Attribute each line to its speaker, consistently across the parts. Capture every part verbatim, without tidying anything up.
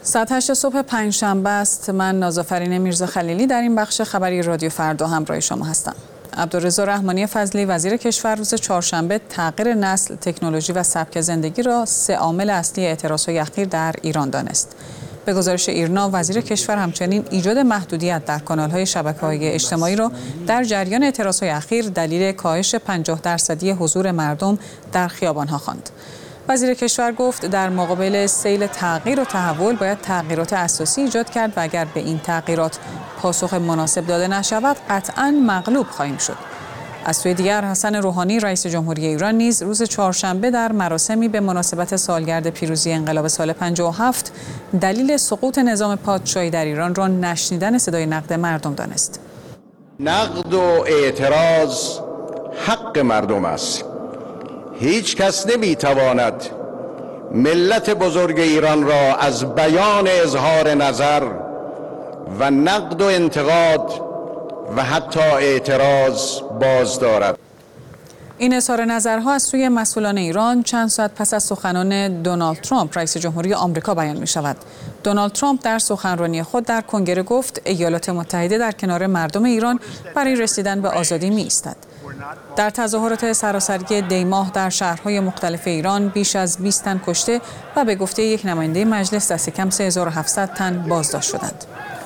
Speaker 1: ساعت هشت صبح پنجشنبه است. من نازآفرین میرزا خلیلی در این بخش خبری رادیو فردا همراه شما هستم. عبدالرضا رحمانی فضلی وزیر کشور روز چهارشنبه تغییر نسل، تکنولوژی و سبک زندگی را سه عامل اصلی اعتراضهای اخیر در ایران دانست. به گزارش ایرنا، وزیر کشور همچنین ایجاد محدودیت در کانال‌های شبکه‌های اجتماعی را در جریان اعتراضهای اخیر دلیل کاهش پنجاه درصدی حضور مردم در خیابان‌ها خواند. وزیر کشور گفت در مقابل سیل تغییر و تحول باید تغییرات اساسی ایجاد کرد و اگر به این تغییرات پاسخ مناسب داده نشود قطعاً مغلوب خواهیم شد. از سوی دیگر حسن روحانی رئیس جمهوری ایران نیز روز چهارشنبه در مراسمی به مناسبت سالگرد پیروزی انقلاب سال پنجاه و هفت دلیل سقوط نظام پادشاهی در ایران را نشنیدن صدای نقد مردم دانست.
Speaker 2: نقد و اعتراض حق مردم است. هیچ کس نمیتواند ملت بزرگ ایران را از بیان اظهار نظر و نقد و انتقاد و حتی اعتراض باز دارد.
Speaker 1: این اظهار نظرها از سوی مسئولان ایران چند ساعت پس از سخنان دونالد ترامپ رئیس جمهوری آمریکا بیان می شود. دونالد ترامپ در سخنرانی خود در کنگره گفت ایالات متحده در کنار مردم ایران برای رسیدن به آزادی می ایستد. در تظاهرات سراسری دی ماه در شهرهای مختلف ایران بیش از بیست تن کشته و به گفته یک نماینده مجلس دست کم سه هزار و هفتصد تن بازداشت شدند.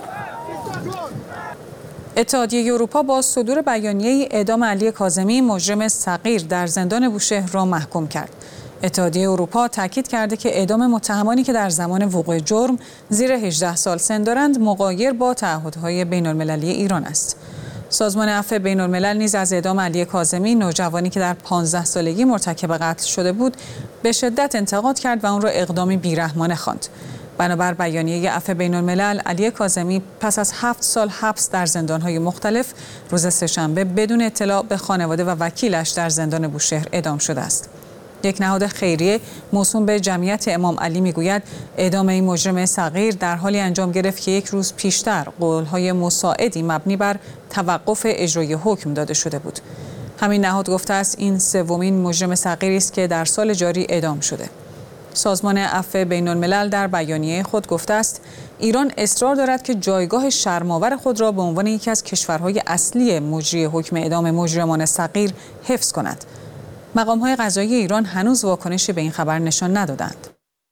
Speaker 1: اتحادیه اروپا با صدور بیانیه اعدام علی کاظمی مجرم صغیر در زندان بوشهر را محکوم کرد. اتحادیه اروپا تاکید کرده که اعدام متهمانی که در زمان وقوع جرم زیر هجده سال سن دارند مغایر با تعهدهای بین‌المللی ایران است. سازمان عفو بین‌الملل نیز از اعدام علی کاظمی، نوجوانی که در پانزده سالگی مرتکب قتل شده بود، به شدت انتقاد کرد و آن را اقدامی بیرحمانه خواند. بنابر بیانیه عفو بین‌الملل، علی کاظمی پس از هفت سال حبس در زندان‌های مختلف روز سه‌شنبه بدون اطلاع به خانواده و وکیلش در زندان بوشهر اعدام شده است. یک نهاد خیریه موسوم به جمعیت امام علی میگوید اعدام این مجرم صغیر در حالی انجام گرفت که یک روز پیشتر قول‌های مساعدی مبنی بر توقف اجرای حکم داده شده بود. همین نهاد گفته است این سومین مجرم صغیری است که در سال جاری اعدام شده. سازمان عفو بین‌الملل در بیانیه خود گفته است ایران اصرار دارد که جایگاه شرم‌آور خود را به عنوان یکی از کشورهای اصلی مجری حکم اعدام مجرمان صغیر حفظ کند. مقام‌های قضایی ایران هنوز واکنشی به این خبر نشان ندادند.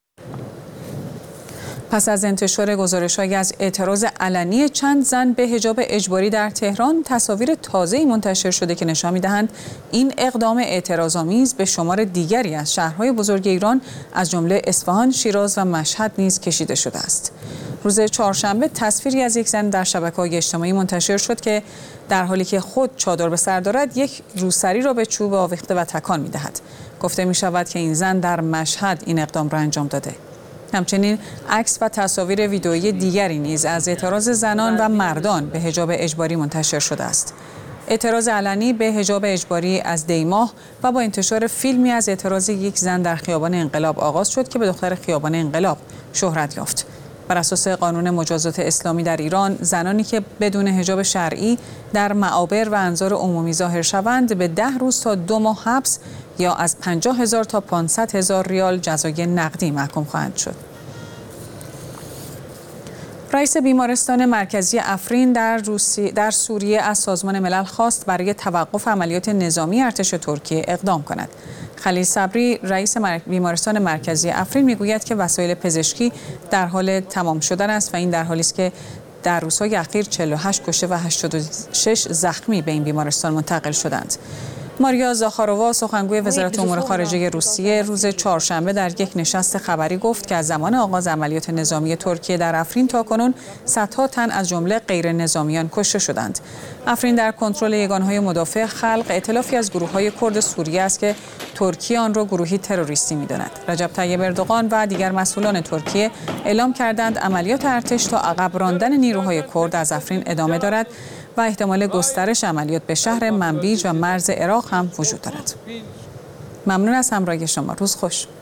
Speaker 1: پس از انتشار گزارش‌هایی از اعتراض علنی چند زن به حجاب اجباری در تهران، تصاویر تازه‌ای منتشر شده که نشان می‌دهند این اقدام اعتراض‌آمیز به شمار دیگری از شهرهای بزرگ ایران از جمله اصفهان، شیراز و مشهد نیز کشیده شده است. روز چهارشنبه تصویری از یک زن در شبکه‌های اجتماعی منتشر شد که در حالی که خود چادر به سر دارد یک روسری را به چوب آویخته و تکان می‌دهد. گفته می‌شود که این زن در مشهد این اقدام را انجام داده. همچنین عکس و تصاویر ویدئویی دیگری نیز از اعتراض زنان و مردان به حجاب اجباری منتشر شده است. اعتراض علنی به حجاب اجباری از دی ماه و با انتشار فیلمی از اعتراض یک زن در خیابان انقلاب آغاز شد که به دختر خیابان انقلاب شهرت یافت. بر اساس قانون مجازات اسلامی در ایران، زنانی که بدون حجاب شرعی در معابر و انظار عمومی ظاهر شوند به ده روز تا دو ماه حبس یا از پنجاه هزار تا پانصد هزار ریال جزای نقدی محکوم خواهند شد. رئیس بیمارستان مرکزی افرین در, روسی... در سوریه از سازمان ملل خواست برای توقف عملیات نظامی ارتش ترکیه اقدام کند. خلیل صبری رئیس بیمارستان مرکزی افرین میگوید که وسایل پزشکی در حال تمام شدن است و این در حالی است که در روزهای اخیر چهل و هشت کشته و هشتاد و شش زخمی به این بیمارستان منتقل شدند. ماریا زاخارۆوا سخنگوی وزارت امور خارجه روسیه روز چهارشنبه در یک نشست خبری گفت که از زمان آغاز عملیات نظامی ترکیه در افرین تاکنون صدها تن از جمله غیر نظامیان کشته شدند. افرین در کنترل یگانهای مدافع خلق ائتلافی از گروه‌های کرد سوریه است که ترکیه آن را گروهی تروریستی می‌داند. رجب طیب اردوغان و دیگر مسئولان ترکیه اعلام کردند عملیات ارتش تا عقب راندن نیروهای کرد از افرین ادامه دارد و احتمال گسترش عملیات به شهر منبیج و مرز عراق هم وجود دارد. ممنون از همراهی شما. روز خوش.